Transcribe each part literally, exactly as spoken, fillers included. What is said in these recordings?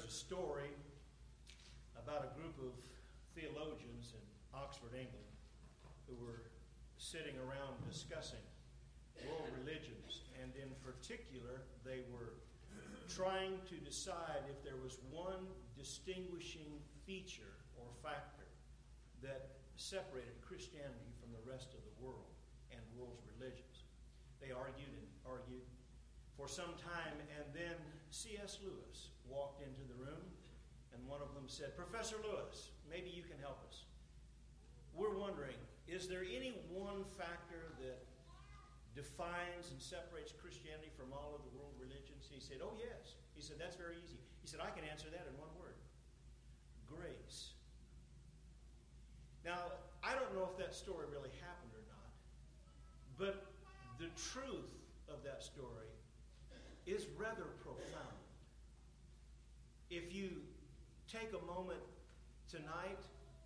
There's a story about a group of theologians in Oxford, England, who were sitting around discussing world religions, and in particular, they were trying to decide if there was one distinguishing feature or factor that separated Christianity from the rest of the world and world's religions. They argued and argued for some time, and then C S Lewis walked into the room, and one of them said, "Professor Lewis, maybe you can help us. We're wondering, is there any one factor that defines and separates Christianity from all of the world religions?" He said, "Oh, yes." He said, "That's very easy." He said, "I can answer that in one word. Grace." Now, I don't know if that story really happened or not, but the truth of that story is rather profound. If you take a moment tonight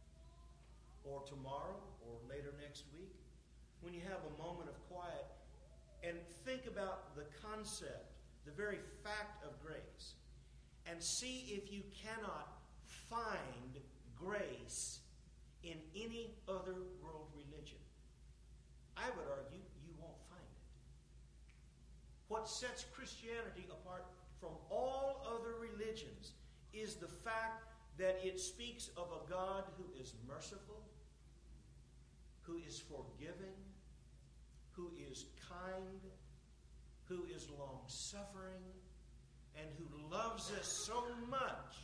or tomorrow or later next week, when you have a moment of quiet, and think about the concept, the very fact of grace, and see if you cannot find grace in any other world religion. I would argue you won't find it. What sets Christianity apart from all other religions is the fact that it speaks of a God who is merciful, who is forgiving, who is kind, who is long-suffering, and who loves us so much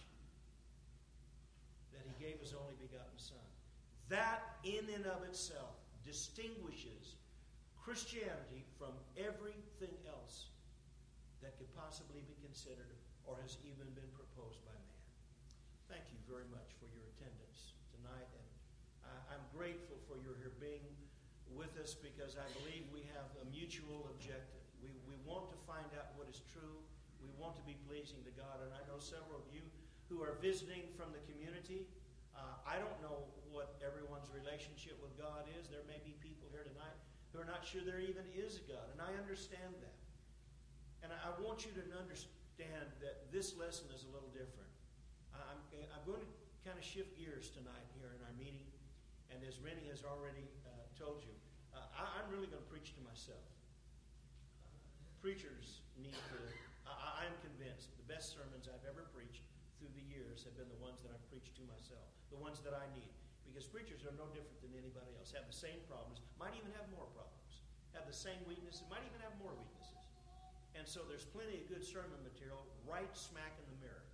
that He gave His only begotten Son. That in and of itself distinguishes Christianity from everything else that could possibly be considered or has even been proposed by man. Thank you very much for your attendance tonight, and I'm grateful for your here being with us, because I believe we have a mutual objective. We, we want to find out what is true. We want to be pleasing to God, and I know several of you who are visiting from the community. Uh, I don't know what everyone's relationship with God is. There may be people here tonight who are not sure there even is a God, and I understand that. And I want you to understand that this lesson is a little different. I'm, I'm going to kind of shift gears tonight here in our meeting, and as Rennie has already uh, told you, uh, I, I'm really going to preach to myself. Uh, preachers need to, I, I'm convinced the best sermons I've ever preached through the years have been the ones that I've preached to myself, the ones that I need. Because preachers are no different than anybody else, have the same problems, might even have more problems, have the same weaknesses, might even have more weaknesses. And so there's plenty of good sermon material right smack in the mirror.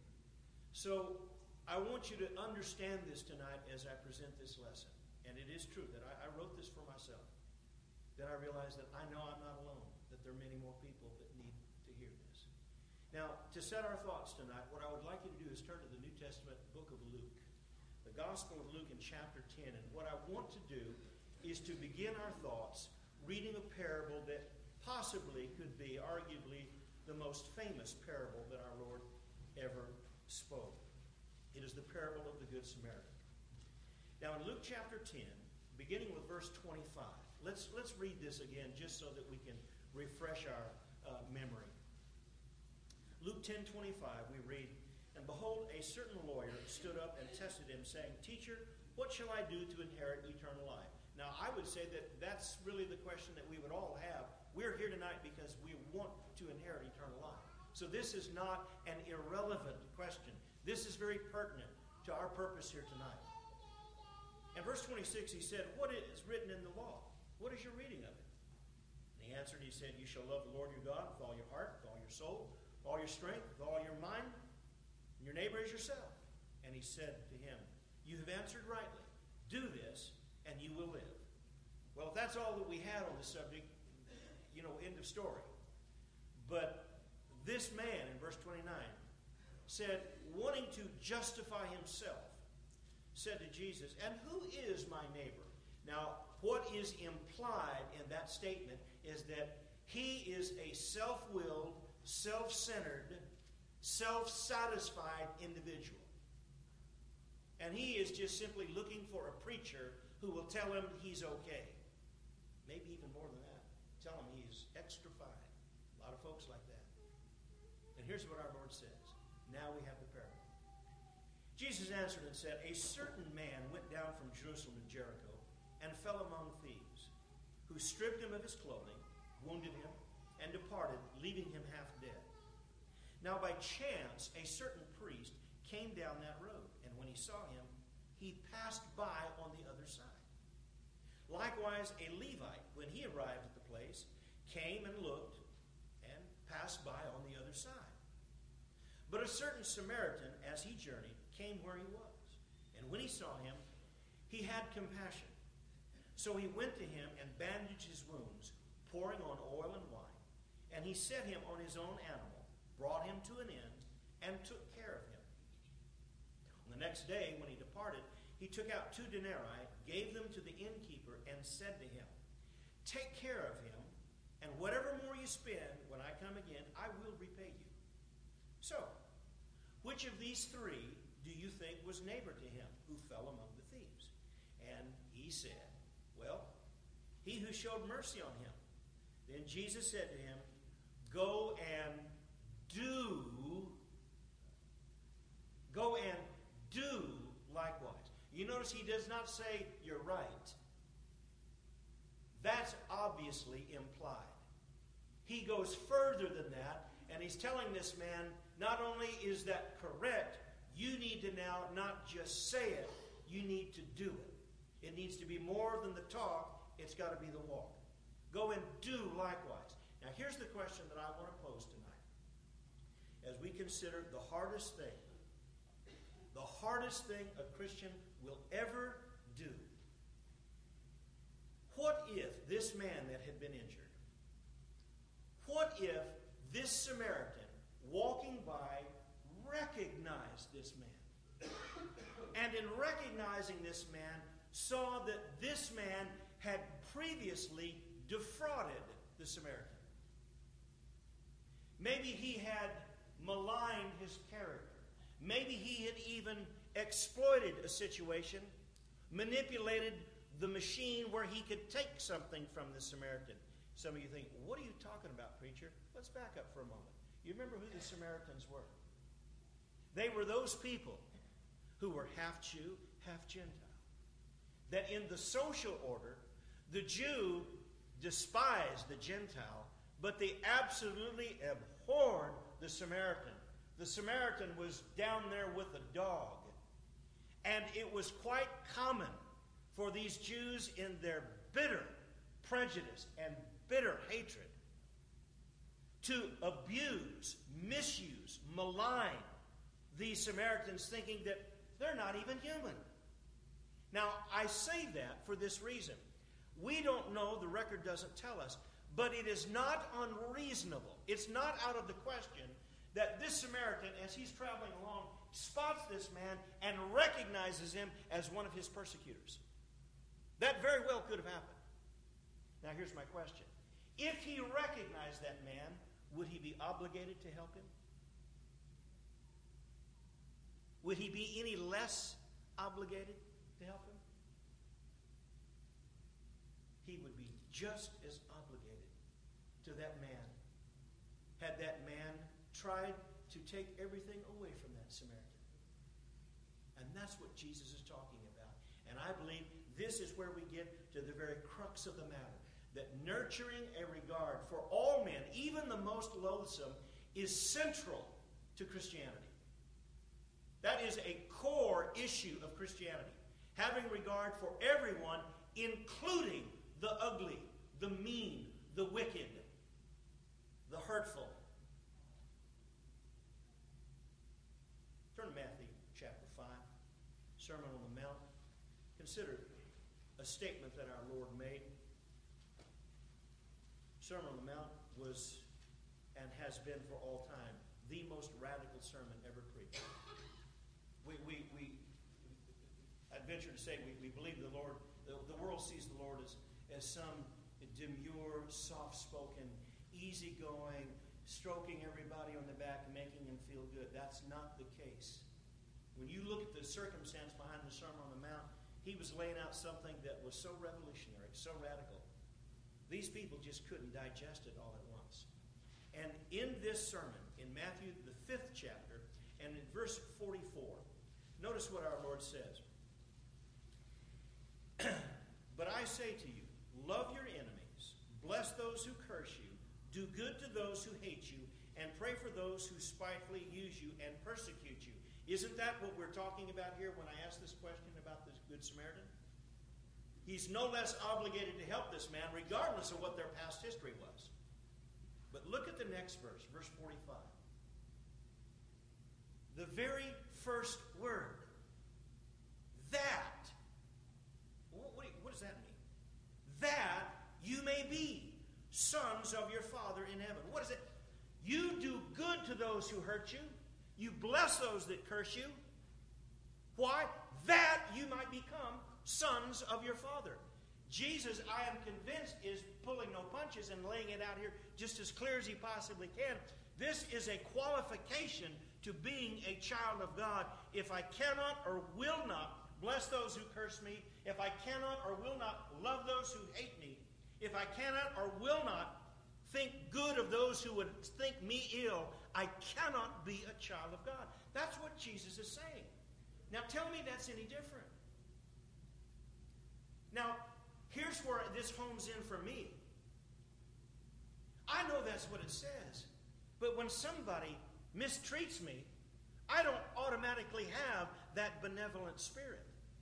So I want you to understand this tonight as I present this lesson. And it is true that I, I wrote this for myself. That I realize that I know I'm not alone, that there are many more people that need to hear this. Now, to set our thoughts tonight, what I would like you to do is turn to the New Testament book of Luke. The Gospel of Luke in chapter ten. And what I want to do is to begin our thoughts reading a parable that possibly could be, arguably, the most famous parable that our Lord ever spoke. It is the parable of the Good Samaritan. Now in Luke chapter ten, beginning with verse twenty-five, let's, let's read this again just so that we can refresh our uh, memory. Luke ten twenty-five, we read, "And behold, a certain lawyer stood up and tested him, saying, 'Teacher, what shall I do to inherit eternal life?'" Now, I would say that that's really the question that we would all have. We're here tonight because we want to inherit eternal life. So this is not an irrelevant question. This is very pertinent to our purpose here tonight. In verse twenty-six, he said, "What is written in the law? What is your reading of it?" And he answered, he said, "You shall love the Lord your God with all your heart, with all your soul, with all your strength, with all your mind, and your neighbor as yourself." And he said to him, "You have answered rightly. Do this, and you will live." Well, if that's all that we had on this subject, you know, end of story. But this man, in verse twenty-nine, said, wanting to justify himself, said to Jesus, "And who is my neighbor?" Now, what is implied in that statement is that he is a self-willed, self-centered, self-satisfied individual. And he is just simply looking for a preacher who will tell him he's okay. Maybe even more than that. Tell him he's extra fine. A lot of folks like that. And here's what our Lord says. Now we have the parable. Jesus answered and said, A certain man went down from Jerusalem to Jericho and fell among thieves, who stripped him of his clothing, wounded him, and departed, leaving him half dead. Now by chance a certain priest came down that road, and when he saw him, he passed by on the other side. Likewise a Levite, when he arrived at the place, came and looked, and passed by on the other side. But a certain Samaritan, as he journeyed, came where he was, and when he saw him, he had compassion. So he went to him and bandaged his wounds, pouring on oil and wine. And he set him on his own animal, brought him to an inn, and took care of him. On the next day, when he departed, he took out two denarii, gave them to the innkeeper, and said to him, Take care of him, and whatever more you spend, when I come again, I will repay you. So, which of these three do you think was neighbor to him who fell among the thieves? And he said, Well, he who showed mercy on him. Then Jesus said to him, Go and do, go and do likewise. You notice he does not say, You're right. That's obviously implied. He goes further than that, and he's telling this man, not only is that correct, you need to now not just say it, you need to do it. It needs to be more than the talk, it's got to be the walk. Go and do likewise. Now here's the question that I want to pose tonight. As we consider the hardest thing, the hardest thing a Christian will ever do. What if this man that had been injured, what if this Samaritan walking by recognized this man? And in recognizing this man, saw that this man had previously defrauded the Samaritan. Maybe he had maligned his character. Maybe he had even exploited a situation, manipulated the machine where he could take something from the Samaritan. Some of you think, what are you talking about, preacher? Let's back up for a moment. You remember who the Samaritans were? They were those people who were half Jew, half Gentile. That in the social order, the Jew despised the Gentile, but they absolutely abhorred the Samaritan. The Samaritan was down there with a dog. And it was quite common for these Jews in their bitter prejudice and bitter hatred to abuse, misuse, malign these Samaritans, thinking that they're not even human. Now, I say that for this reason. We don't know, the record doesn't tell us, but it is not unreasonable. It's not out of the question that this Samaritan, as he's traveling along, spots this man and recognizes him as one of his persecutors. That very well could have happened. Now, here's my question. If he recognized that man, would he be obligated to help him? Would he be any less obligated to help him? He would be just as obligated to that man had that man tried to take everything away from that Samaritan. And that's what Jesus is talking about. And I believe this is where we get to the very crux of the matter. That nurturing a regard for all men, even the most loathsome, is central to Christianity. That is a core issue of Christianity. Having regard for everyone, including the ugly, the mean, the wicked, the hurtful. Turn to Matthew chapter five, Sermon on the Mount. Consider a statement that our Lord made. Sermon on the Mount was and has been for all time the most radical sermon ever preached. We, we, we I'd venture to say we, we believe the Lord, the, the world sees the Lord as, as some demure, soft-spoken, easygoing, stroking everybody on the back, making them feel good. That's not the case. When you look at the circumstance behind the Sermon on the Mount, he was laying out something that was so revolutionary, so radical. These people just couldn't digest it all at once. And in this sermon, in Matthew, the fifth chapter, And in verse forty-four, notice what our Lord says. But I say to you, love your enemies, bless those who curse you, do good to those who hate you, and pray for those who spitefully use you and persecute you. Isn't that what we're talking about here when I ask this question about this Good Samaritan? He's no less obligated to help this man, regardless of what their past history was. But look at the next verse, verse forty-five. The very first word, that. What, what does that mean? That you may be sons of your Father in heaven. What is it? You do good to those who hurt you. You bless those that curse you. Why? That you might become sons of your Father. Jesus, I am convinced, is pulling no punches and laying it out here just as clear as he possibly can. This is a qualification to being a child of God. If I cannot or will not bless those who curse me, if I cannot or will not love those who hate me, if I cannot or will not think good of those who would think me ill, I cannot be a child of God. That's what Jesus is saying. Now tell me that's any different. Now, here's where this homes in for me. I know that's what it says. But when somebody mistreats me, I don't automatically have that benevolent spirit.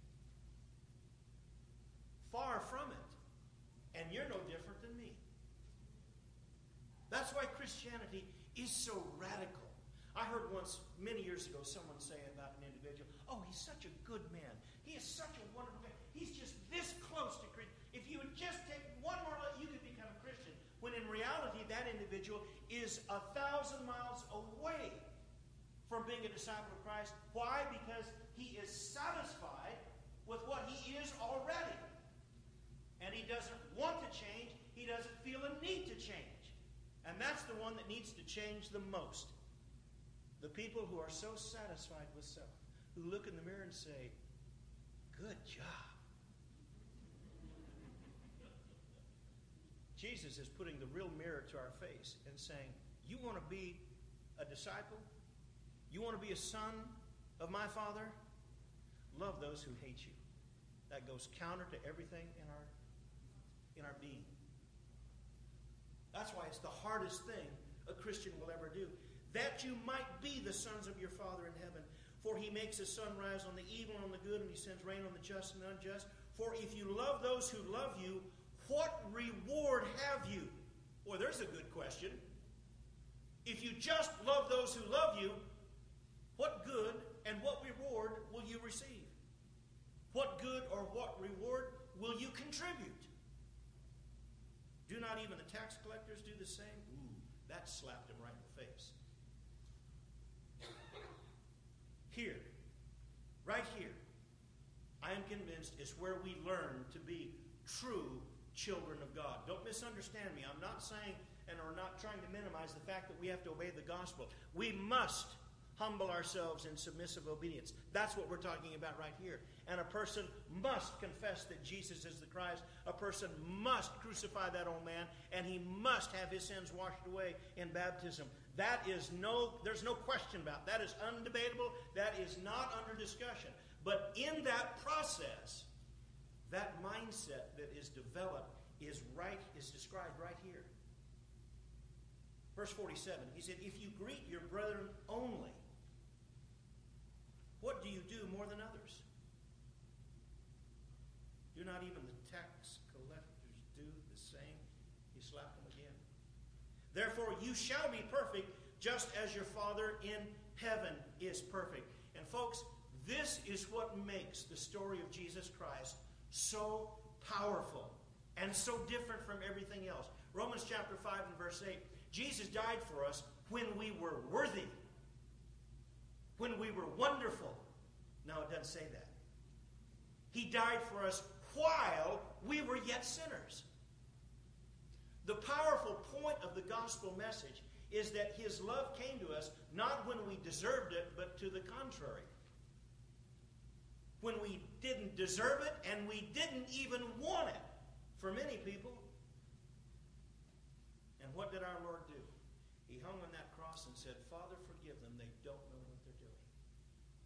Far from it. And you're no different than me. That's why Christianity is so radical. I heard once, many years ago, someone say about an individual, oh, he's such a good man. He is such a wonderful man. He's just this close to Christian. If you would just take one more look, you could become a Christian. When in reality, that individual is a thousand miles away from being a disciple of Christ. Why? Because he is satisfied with what he is already. And he doesn't want to change. He doesn't feel a need to change. And that's the one that needs to change the most. The people who are so satisfied with self, who look in the mirror and say, good job. Jesus is putting the real mirror to our face and saying, you want to be a disciple? You want to be a son of my Father? Love those who hate you. That goes counter to everything in our, in our being. That's why it's the hardest thing a Christian will ever do. That you might be the sons of your Father in heaven. For he makes the sun rise on the evil and on the good, and he sends rain on the just and the unjust. For if you love those who love you, what reward have you? Boy, there's a good question. If you just love those who love you, what good and what reward will you receive? What good or what reward will you contribute? Do not even the tax collectors do the same? Ooh, that slapped him right in the face. Here, right here, I am convinced is where we learn to be true children of God. Don't misunderstand me. I'm not saying and are not trying to minimize the fact that we have to obey the gospel. We must humble ourselves in submissive obedience. That's what we're talking about right here. And a person must confess that Jesus is the Christ. A person must crucify that old man, and he must have his sins washed away in baptism. That is no, there's no question about. That is undebatable. That is not under discussion. But in that process, that mindset that is developed is right, is described right here. Verse forty-seven, he said, if you greet your brethren only, what do you do more than others? Do not even the tax collectors do the same? He slapped them again. Therefore you shall be perfect, just as your Father in heaven is perfect. And folks, this is what makes the story of Jesus Christ so powerful and so different from everything else. Romans chapter five and verse eight. Jesus died for us when we were worthy. When we were wonderful. No, it doesn't say that. He died for us while we were yet sinners. The powerful point of the gospel message is that his love came to us not when we deserved it, but to the contrary. When we didn't deserve it and we didn't even want it for many people. And what did our Lord do? He hung on that cross and said, Father, forgive them. They don't know what they're doing.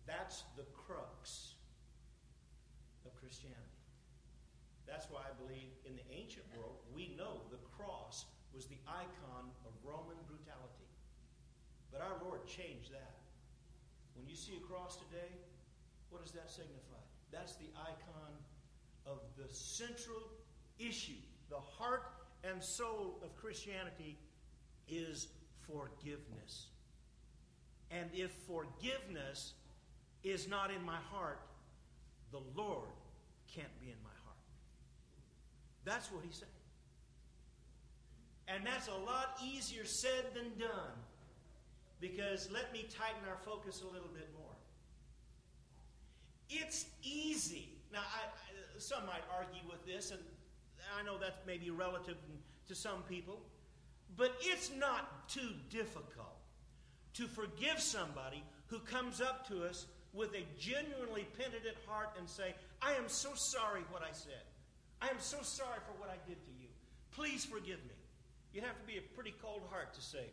That's the crux of Christianity. That's why I believe in the ancient world, we know the cross was the icon of Roman brutality. But our Lord changed that. When you see a cross today, what does that signify? That's the icon of the central issue. The heart and soul of Christianity is forgiveness. And if forgiveness is not in my heart, the Lord can't be in my heart. That's what he's saying. And that's a lot easier said than done. Because let me tighten our focus a little bit more. It's easy. Now, I, I, some might argue with this, and I know that's maybe relative to some people, but it's not too difficult to forgive somebody who comes up to us with a genuinely penitent heart and say, I am so sorry what I said. I am so sorry for what I did to you. Please forgive me. You'd have to be a pretty cold heart to say,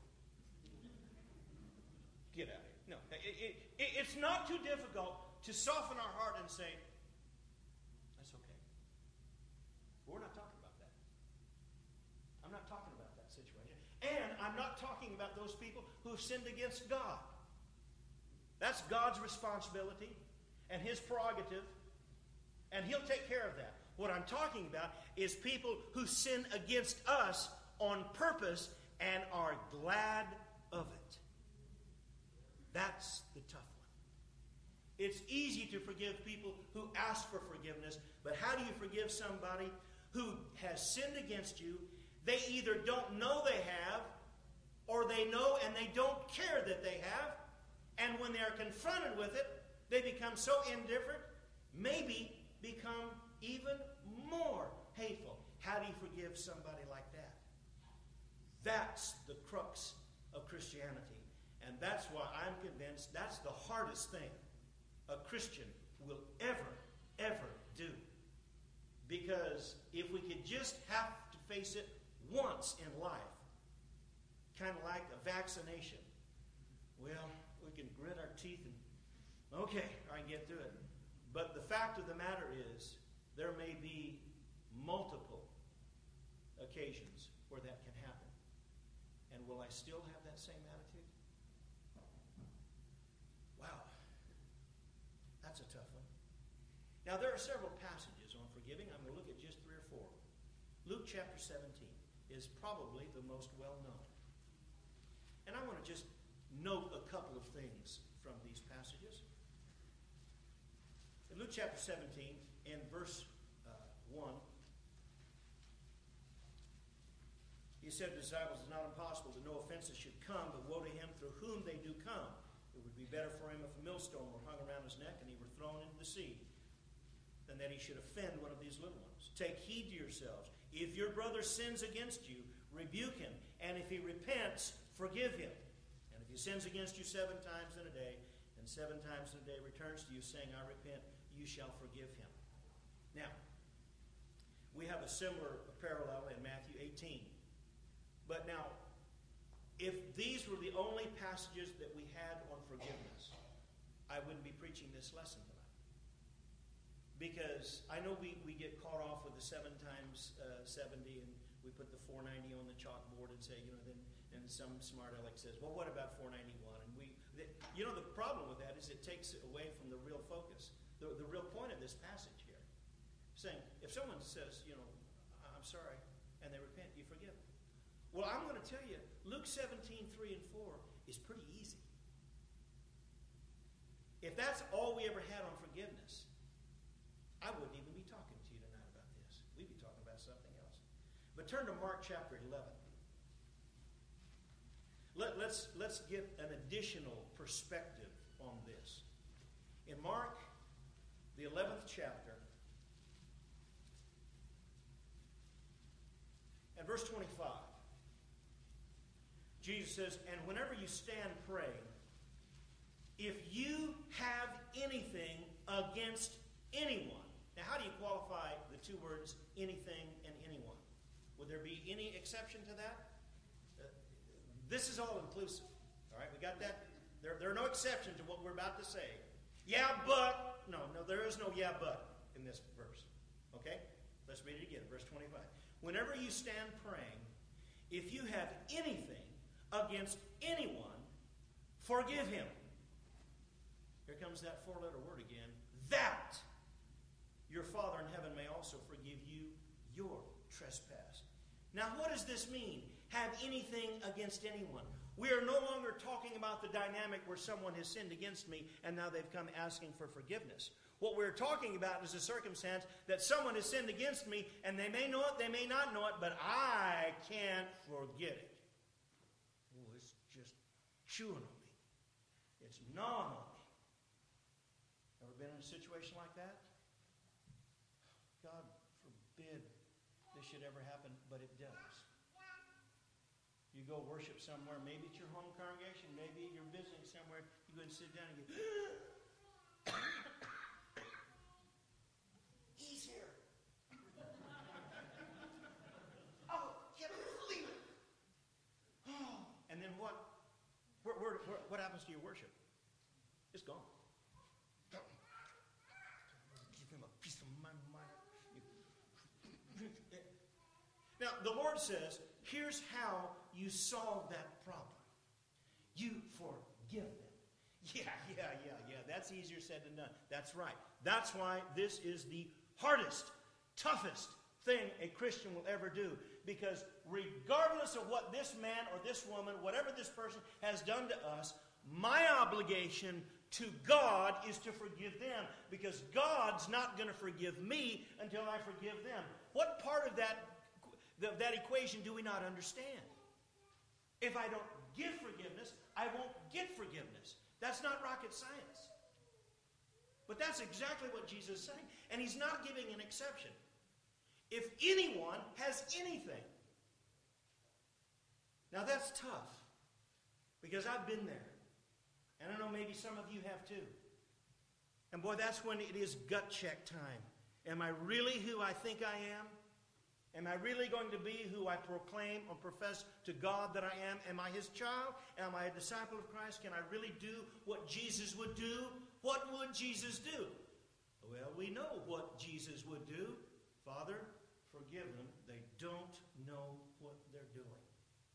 get out of here. No, it, it, it's not too difficult to soften our heart and say, that's okay. But we're not talking about that. I'm not talking about that situation. And I'm not talking about those people who have sinned against God. That's God's responsibility and His prerogative, and He'll take care of that. What I'm talking about is people who sin against us on purpose and are glad of it. That's the tough one. It's easy to forgive people who ask for forgiveness, but how do you forgive somebody who has sinned against you? They either don't know they have, or they know and they don't care that they have, and when they are confronted with it, they become so indifferent, maybe become even more hateful. How do you forgive somebody like that? That's the crux of Christianity. And that's why I'm convinced that's the hardest thing a Christian will ever, ever do. Because if we could just have to face it once in life, kind of like a vaccination, well, we can grit our teeth and, okay, I can get through it. But the fact of the matter is, there may be multiple occasions where that can happen. And will I still have that same attitude? Wow. That's a tough one. Now, there are several passages on forgiving. I'm going to look at just three or four. Luke chapter seventeen is probably the most well-known. And I want to just note a couple of things from these passages. In Luke chapter seventeen, in verse uh, one, he said to the disciples, it's not impossible that no offenses should come, but woe to him through whom they do come. It would be better for him if a millstone were hung around his neck and he were thrown into the sea, than that he should offend one of these little ones. Take heed to yourselves. If your brother sins against you, rebuke him. And if he repents, forgive him. And if he sins against you seven times in a day, and seven times in a day returns to you, saying, I repent, you shall forgive him. Now, we have a similar parallel in Matthew eighteen. But now, if these were the only passages that we had on forgiveness, I wouldn't be preaching this lesson tonight. Because I know we, we get caught off with the seven times uh, seventy, and we put the four ninety on the chalkboard and say, you know, then and some smart aleck says, well, what about four ninety-one? And we, the, you know, the problem with that is it takes it away from the real focus. The, the real point of this passage here, saying, if someone says, you know, I'm sorry, and they repent, you forgive them. Well, I'm going to tell you, Luke seventeen, three and four is pretty easy. If that's all we ever had on forgiveness, I wouldn't even be talking to you tonight about this. We'd be talking about something else. But turn to Mark chapter eleven. Let, let's, let's get an additional perspective on this. In Mark, the eleventh chapter, and verse twenty-five, Jesus says, and whenever you stand praying, if you have anything against anyone. Now, how do you qualify the two words, anything and anyone? Would there be any exception to that? Uh, this is all inclusive. All right, we got that? There, there are no exceptions to what we're about to say. Yeah, but. No, no, there is no yeah, but in this verse. Okay? Let's read it again. Verse twenty-five. Whenever you stand praying, if you have anything against anyone, forgive him. Here comes that four-letter word again. That your Father in heaven may also forgive you your trespass. Now, what does this mean? Have anything against anyone. We are no longer talking about the dynamic where someone has sinned against me and now they've come asking for forgiveness. What we're talking about is a circumstance that someone has sinned against me and they may know it, they may not know it, but I can't forget it. Oh, it's just chewing on me. It's gnawing on me. Ever been in a situation like that? God forbid this should ever happen, but it does. You go worship somewhere, maybe it's your home congregation, maybe you're visiting somewhere, you go and sit down and you go, he's here. Oh, can't believe it. Oh, and then what? Where, where, where, what happens to your worship? It's gone. Give him a piece of my mind. Now, the Lord says, here's how you solve that problem. You forgive them. Yeah, yeah, yeah, yeah. That's easier said than done. That's right. That's why this is the hardest, toughest thing a Christian will ever do. Because regardless of what this man or this woman, whatever this person has done to us, my obligation to God is to forgive them. Because God's not going to forgive me until I forgive them. What part of that that equation do we not understand? If I don't give forgiveness, I won't get forgiveness. That's not rocket science. But that's exactly what Jesus is saying. And he's not giving an exception. If anyone has anything. Now that's tough. Because I've been there. And I know maybe some of you have too. And boy, that's when it is gut check time. Am I really who I think I am? Am I really going to be who I proclaim or profess to God that I am? Am I his child? Am I a disciple of Christ? Can I really do what Jesus would do? What would Jesus do? Well, we know what Jesus would do. Father, forgive them. They don't know what they're doing.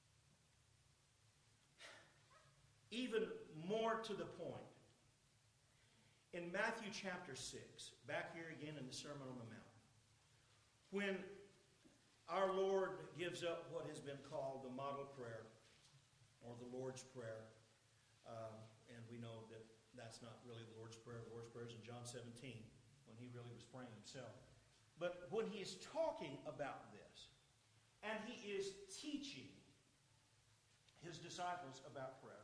Even more to the point, in Matthew chapter six, back here again in the Sermon on the Mount, when our Lord gives up what has been called the model prayer, or the Lord's Prayer. Um, and we know that that's not really the Lord's Prayer. The Lord's Prayer is in John seventeen, when he really was praying himself. But when he is talking about this, and he is teaching his disciples about prayer.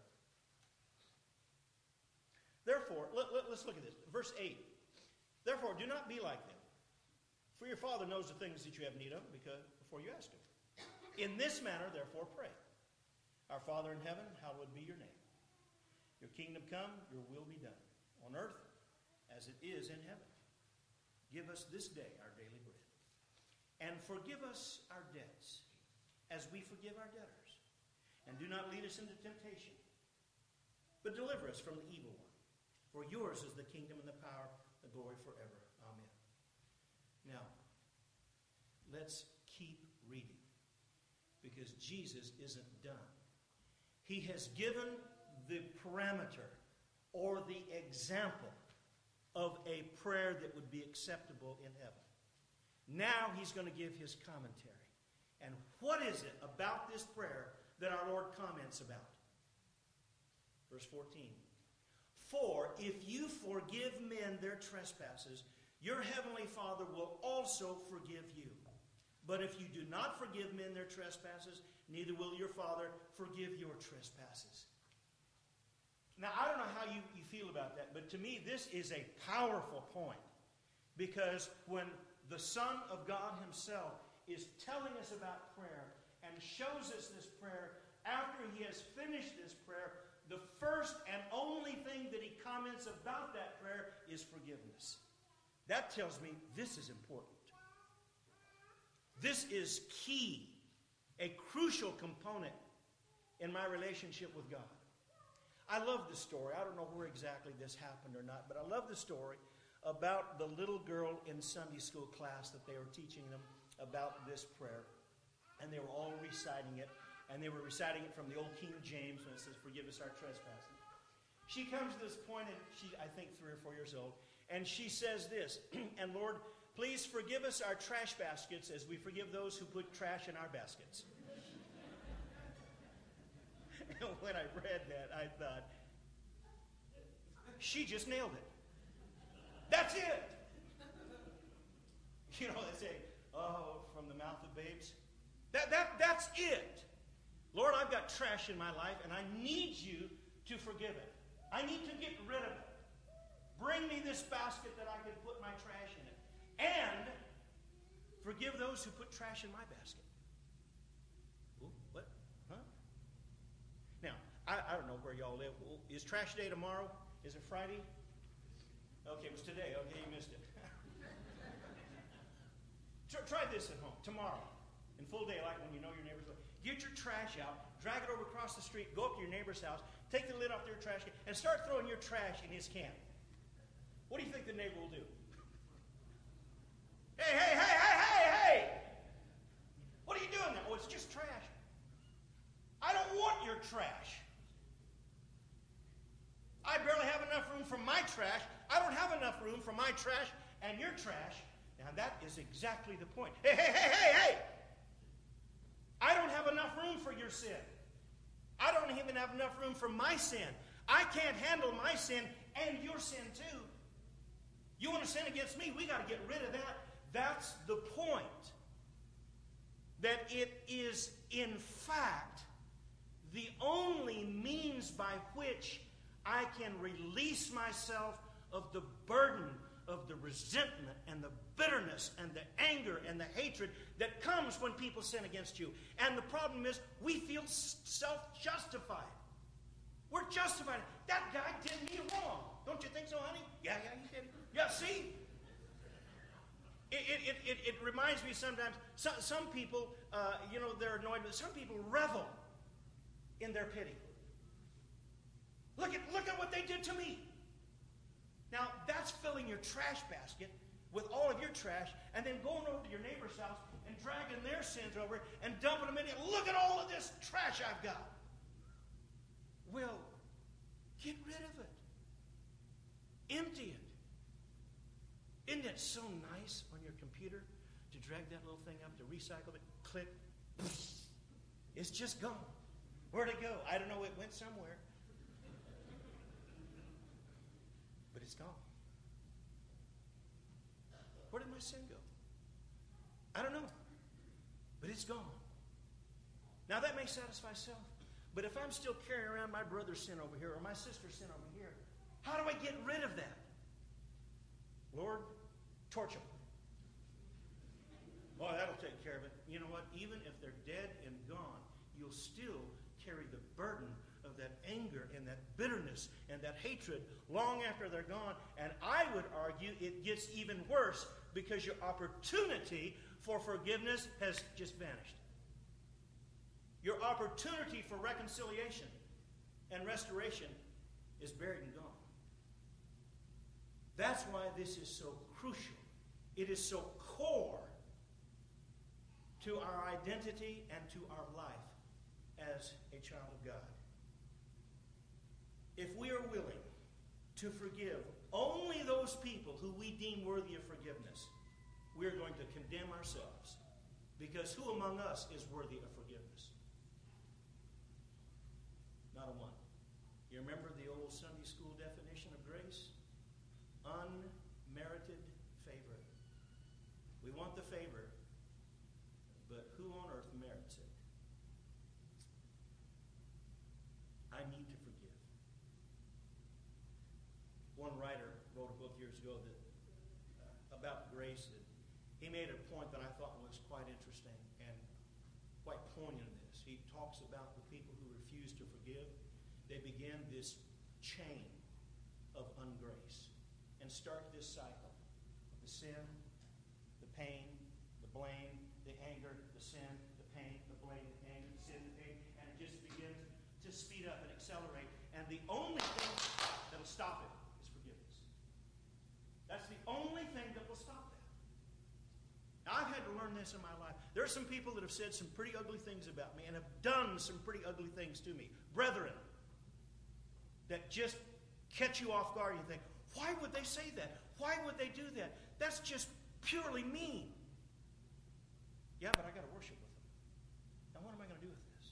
Therefore, let, let, let's look at this. Verse eight. Therefore, do not be like them. For your Father knows the things that you have need of because before you ask him. In this manner, therefore, pray. Our Father in heaven, hallowed be your name. Your kingdom come, your will be done, on earth as it is in heaven. Give us this day our daily bread. And forgive us our debts, as we forgive our debtors. And do not lead us into temptation, but deliver us from the evil one. For yours is the kingdom and the power, the glory forever. Amen. Now, let's keep reading, because Jesus isn't done. He has given the parameter or the example of a prayer that would be acceptable in heaven. Now he's going to give his commentary. And what is it about this prayer that our Lord comments about? Verse fourteen. For if you forgive men their trespasses, your heavenly Father will also forgive you. But if you do not forgive men their trespasses, neither will your Father forgive your trespasses. Now, I don't know how you, you feel about that, but to me this is a powerful point. Because when the Son of God himself is telling us about prayer and shows us this prayer, after he has finished this prayer, the first and only thing that he comments about that prayer is forgiveness. That tells me this is important. This is key, a crucial component in my relationship with God. I love the story. I don't know where exactly this happened or not, but I love the story about the little girl in Sunday school class that they were teaching them about this prayer. And they were all reciting it. And they were reciting it from the old King James when it says, forgive us our trespasses. She comes to this point, and she's, I think, three or four years old. And she says this, and Lord, please forgive us our trash baskets as we forgive those who put trash in our baskets. And when I read that, I thought, she just nailed it. That's it. You know, they say, oh, from the mouth of babes. That, that, that's it. Lord, I've got trash in my life, and I need you to forgive it. I need to get rid of it. Bring me this basket that I can put my trash in it. And forgive those who put trash in my basket. Ooh, what? Huh? Now, I, I don't know where y'all live. Is trash day tomorrow? Is it Friday? Okay, it was today. Okay, you missed it. Try this at home. Tomorrow, in full daylight, when you know your neighbor's home, get your trash out, drag it over across the street, go up to your neighbor's house, take the lid off their trash can, and start throwing your trash in his can. What do you think the neighbor will do? Hey, hey, hey, hey, hey, hey! What are you doing there? Oh, it's just trash. I don't want your trash. I barely have enough room for my trash. I don't have enough room for my trash and your trash. Now, that is exactly the point. Hey, hey, hey, hey, hey! I don't have enough room for your sin. I don't even have enough room for my sin. I can't handle my sin and your sin too. You want to sin against me? We got to get rid of that. That's the point. That it is, in fact, the only means by which I can release myself of the burden of the resentment and the bitterness and the anger and the hatred that comes when people sin against you. And the problem is, we feel self-justified. We're justified. That guy did me wrong. Don't you think so, honey? Yeah, yeah, he did. Yeah, see? It, it, it, it reminds me sometimes, some, some people, uh, you know, they're annoyed, but some people revel in their pity. Look at, look at what they did to me. Now, that's filling your trash basket with all of your trash and then going over to your neighbor's house and dragging their sins over and dumping them in it. Look at all of this trash I've got. Well, get rid of it. Empty it. Isn't it so nice on your computer to drag that little thing up, to recycle it, click, it's just gone. Where'd it go? I don't know. It went somewhere. But it's gone. Where did my sin go? I don't know. But it's gone. Now that may satisfy self. But if I'm still carrying around my brother's sin over here or my sister's sin over here, how do I get rid of that? Lord, torch them. Boy, that'll take care of it. You know what? Even if they're dead and gone, you'll still carry the burden of that anger and that bitterness and that hatred long after they're gone. And I would argue it gets even worse because your opportunity for forgiveness has just vanished. Your opportunity for reconciliation and restoration is buried and gone. That's why this is so crucial. It is so core to our identity and to our life as a child of God. If we are willing to forgive only those people who we deem worthy of forgiveness, we are going to condemn ourselves. Because who among us is worthy of forgiveness? Not a one. You remember the old Sunday school definition of grace? Unmerited favor. We want the favor, but who on earth merits it? I need to forgive. One writer wrote a book years ago that uh, about grace. That he made a point that I thought was quite interesting and quite poignant in this. He talks about the people who refuse to forgive. They begin this chain of ungrace and start this cycle. The sin, the pain, the blame, the anger, the sin, the pain, the blame, the anger, the sin, the pain, and it just begins to speed up and accelerate. And And the only thing that'll stop it is forgiveness. That's the only thing that will stop that. Now, I've had to learn this in my life. There are some people that have said some pretty ugly things about me and have done some pretty ugly things to me. Brethren, that just catch you off guard. You think, why would they say that? Why would they do that? That's just purely mean. Yeah, but I got to worship with them. Now, what am I going to do with this?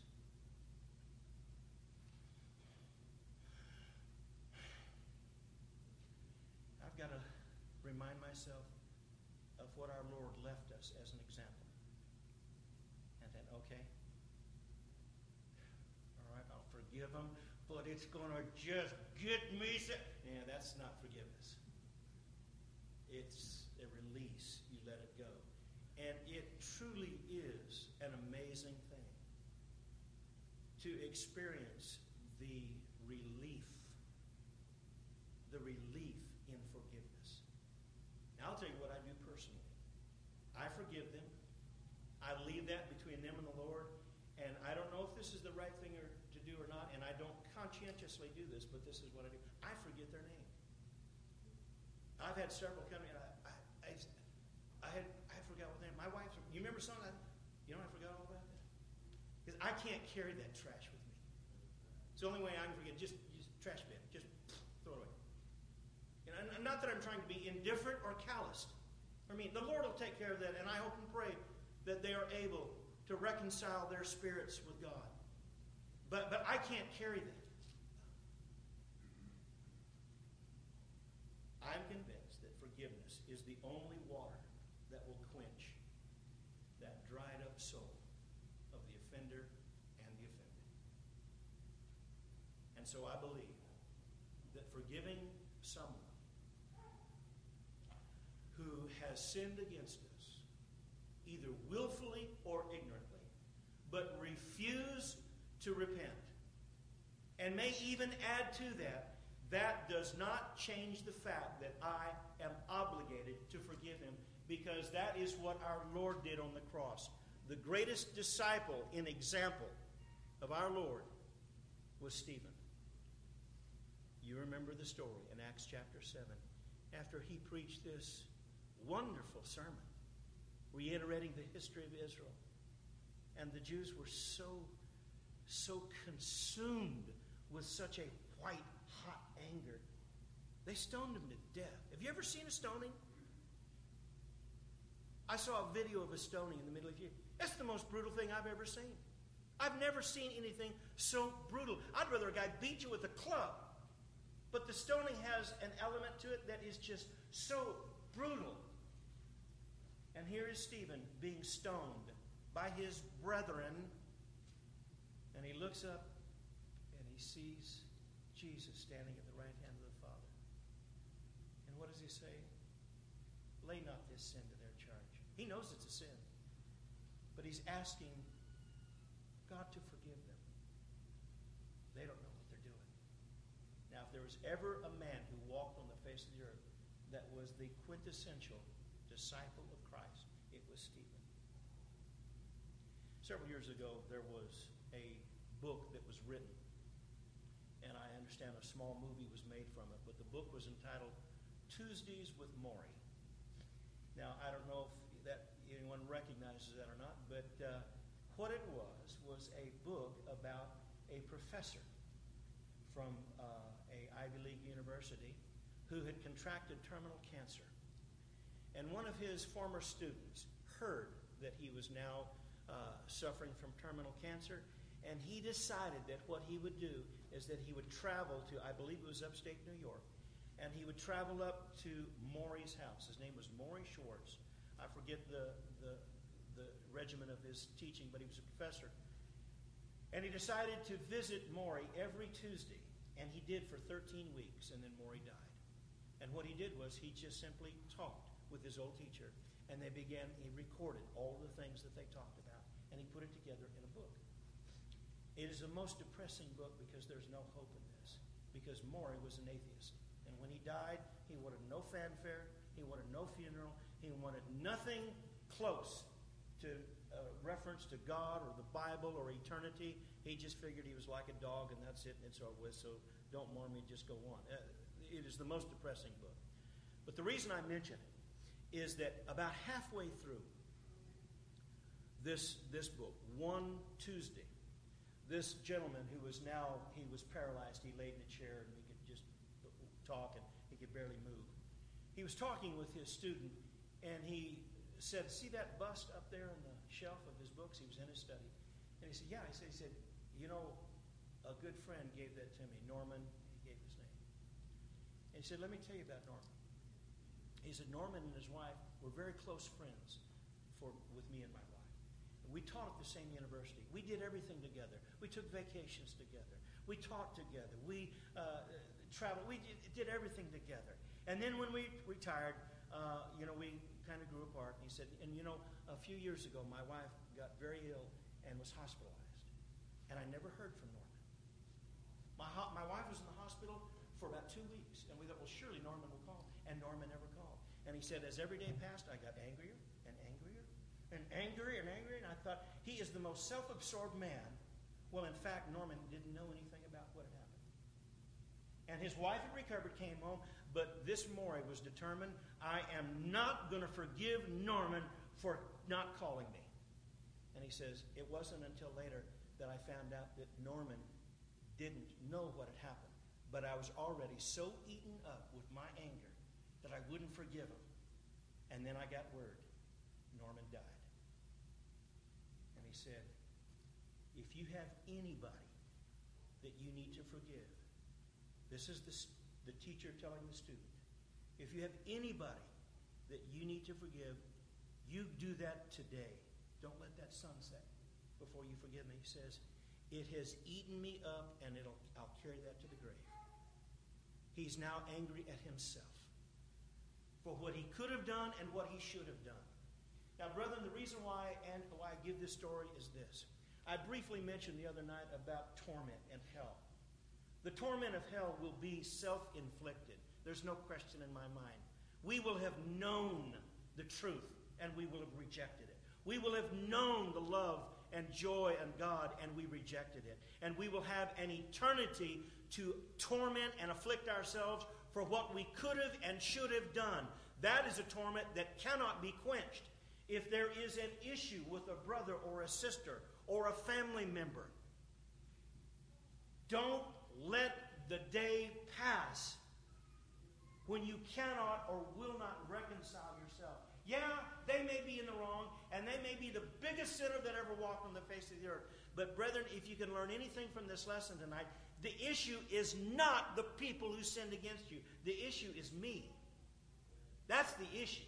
I've got to remind myself of what our Lord left us as an example. And then, okay, all right, I'll forgive them, but it's going to just get me. Yeah, that's not forgiveness. It's a release. You let it go. And it truly is an amazing thing to experience the relief, the relief in forgiveness. Now, I'll tell you what I do personally. I forgive them. I leave that between them and the Lord. And I don't know if this is the right thing or, to do or not, and I don't conscientiously do this, but this is what I do. I forget their name. I've had several come in. I, I, I, I had I forgot what name. My wife's. You remember something? I, you know, I forgot all about that because I can't carry that trash with me. It's the only way I can forget. Just, just trash bin. Just throw it away. You know, and not that I'm trying to be indifferent or calloused. I mean, the Lord will take care of that, and I hope and pray that they are able to reconcile their spirits with God. But but I can't carry that. I'm convinced that forgiveness is the only water that will quench that dried up soul of the offender and the offended. And so I believe that forgiving someone who has sinned against us, either willfully or ignorantly, but refuse to repent, and may even add to that, that does not change the fact that I am obligated to forgive him, because that is what our Lord did on the cross. The greatest disciple in example of our Lord was Stephen. You remember the story in Acts chapter seven. After he preached this wonderful sermon, reiterating the history of Israel, and the Jews were so, so consumed with such a white hot anger, they stoned him to death. Have you ever seen a stoning? I saw a video of a stoning in the middle of the year. That's the most brutal thing I've ever seen. I've never seen anything so brutal. I'd rather a guy beat you with a club. But the stoning has an element to it that is just so brutal. And here is Stephen being stoned by his brethren. And he looks up and he sees Jesus standing at the right hand of the Father. And what does he say? Lay not this sin to their charge. He knows it's a sin. But he's asking God to forgive them. They don't know what they're doing. Now, if there was ever a man who walked on the face of the earth that was the quintessential disciple of Christ, it was Stephen. Several years ago, there was a book that was written, and I understand a small movie was made from it, but the book was entitled Tuesdays with Morrie. Now, I don't know if that anyone recognizes that or not, but uh, what it was was a book about a professor from uh, a Ivy League university who had contracted terminal cancer. And one of his former students heard that he was now uh, suffering from terminal cancer, and he decided that what he would do is that he would travel to, I believe it was upstate New York, and he would travel up to Morrie's house. His name was Morrie Schwartz. I forget the, the, the regimen of his teaching, but he was a professor. And he decided to visit Morrie every Tuesday, and he did for thirteen weeks, and then Morrie died. And what he did was he just simply talked with his old teacher, and they began, he recorded all the things that they talked about, and he put it together in a book. It is the most depressing book because there's no hope in this, because Morrie was an atheist. And when he died, he wanted no fanfare, he wanted no funeral, he wanted nothing close to uh, reference to God or the Bible or eternity. He just figured he was like a dog, and that's it, and it's over with, so don't mourn me, just go on. Uh, it is the most depressing book. But the reason I mention it is that about halfway through this, this book, one Tuesday, this gentleman who was now, he was paralyzed, he laid in a chair and he could just talk and he could barely move. He was talking with his student and he said, see that bust up there on the shelf of his books? He was in his study. And he said, yeah. He said, he said, you know, a good friend gave that to me, Norman. He gave his name. And he said, let me tell you about Norman. He said, Norman and his wife were very close friends for with me and my wife. We taught at the same university. We did everything together. We took vacations together. We taught together. We uh, traveled. We did, did everything together. And then when we retired, uh, you know, we kind of grew apart. And he said, and you know, a few years ago, my wife got very ill and was hospitalized. And I never heard from Norman. My, ho- my wife was in the hospital for about two weeks. And we thought, well, surely Norman will call. And Norman never called. And he said, as every day passed, I got angrier and angrier and angrier and angrier. And I thought, he is the most self-absorbed man. Well, in fact, Norman didn't know anything about what had happened. And his wife had recovered, came home. But this Morey was determined, I am not going to forgive Norman for not calling me. And he says, it wasn't until later that I found out that Norman didn't know what had happened. But I was already so eaten up with my anger that I wouldn't forgive him. And then I got word. Norman died. And he said, if you have anybody that you need to forgive, this is the, the teacher telling the student, if you have anybody that you need to forgive, you do that today. Don't let that sunset before you forgive me. He says, it has eaten me up and it'll, I'll carry that to the grave. He's now angry at himself for what he could have done and what he should have done. Now, brethren, the reason why and why I give this story is this. I briefly mentioned the other night about torment and hell. The torment of hell will be self-inflicted. There's no question in my mind. We will have known the truth and we will have rejected it. We will have known the love and joy in God and we rejected it. And we will have an eternity to torment and afflict ourselves for what we could have and should have done. That is a torment that cannot be quenched. If there is an issue with a brother or a sister or a family member, don't let the day pass when you cannot or will not reconcile yourself. Yeah, they may be in the wrong, and they may be the biggest sinner that ever walked on the face of the earth. But brethren, if you can learn anything from this lesson tonight, the issue is not the people who sinned against you. The issue is me. That's the issue.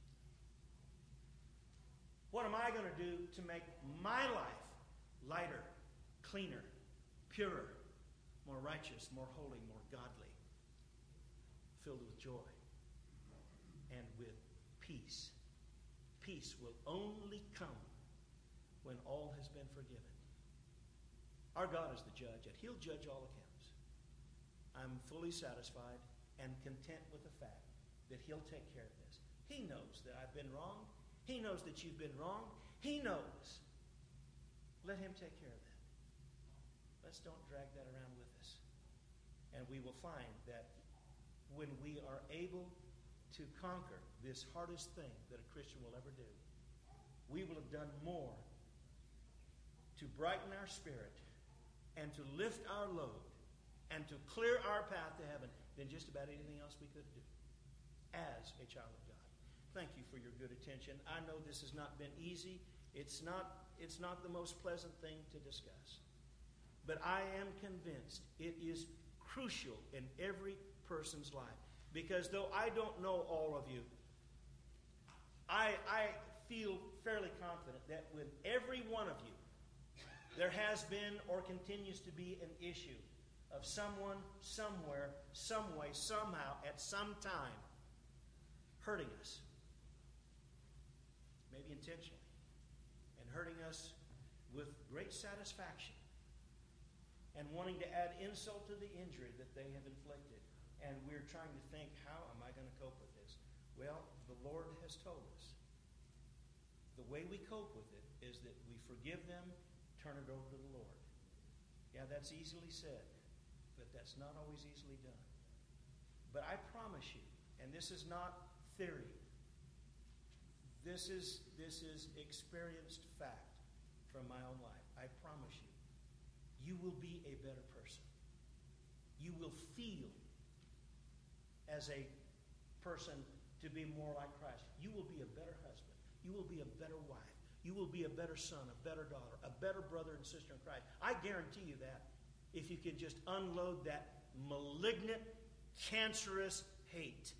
What am I going to do to make my life lighter, cleaner, purer, more righteous, more holy, more godly, filled with joy and with peace? Peace will only come when all has been forgiven. Our God is the judge, and He'll judge all accounts. I'm fully satisfied and content with the fact that He'll take care of this. He knows that I've been wrong. He knows that you've been wrong. He knows. Let Him take care of that. Let's don't drag that around with us. And we will find that when we are able to conquer this hardest thing that a Christian will ever do, we will have done more to brighten our spirit and to lift our load and to clear our path to heaven than just about anything else we could do as a child of God. Thank you for your good attention. I know this has not been easy. It's not, it's not the most pleasant thing to discuss. But I am convinced it is crucial in every person's life. Because though I don't know all of you, I, I feel fairly confident that with every one of you, there has been or continues to be an issue of someone, somewhere, some way, somehow, at some time, hurting us. Maybe intentionally. And hurting us with great satisfaction. And wanting to add insult to the injury that they have inflicted. And we're trying to think, how am I going to cope with this? Well, the Lord has told us. The the way we cope with it is that we forgive them, turn it over to the Lord. Yeah, that's easily said, but that's not always easily done. But I promise you, and this is not theory, this is, this is experienced fact from my own life. I promise you, you will be a better person. You will feel as a person to be more like Christ. You will be a better husband. You will be a better wife. You will be a better son, a better daughter, a better brother and sister in Christ. I guarantee you that if you can just unload that malignant, cancerous hate.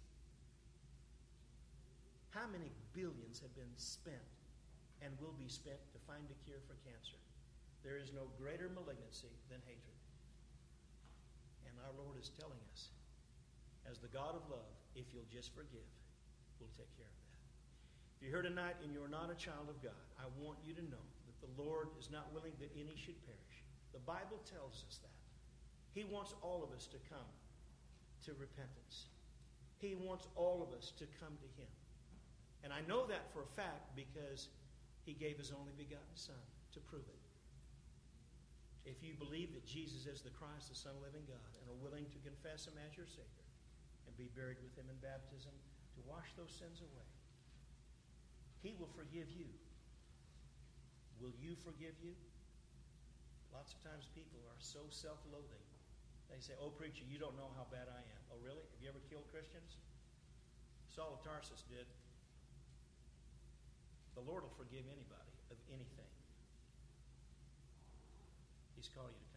How many billions have been spent and will be spent to find a cure for cancer? There is no greater malignancy than hatred. And our Lord is telling us, as the God of love, if you'll just forgive, we'll take care of that. If you're here tonight and you're not a child of God, I want you to know that the Lord is not willing that any should perish. The Bible tells us that. He wants all of us to come to repentance. He wants all of us to come to Him. And I know that for a fact because He gave His only begotten Son to prove it. If you believe that Jesus is the Christ, the Son of the living God, and are willing to confess Him as your Savior and be buried with Him in baptism to wash those sins away, He will forgive you. Will you forgive you? Lots of times people are so self-loathing. They say, oh, preacher, you don't know how bad I am. Oh, really? Have you ever killed Christians? Saul of Tarsus did. The Lord will forgive anybody of anything. He's called you to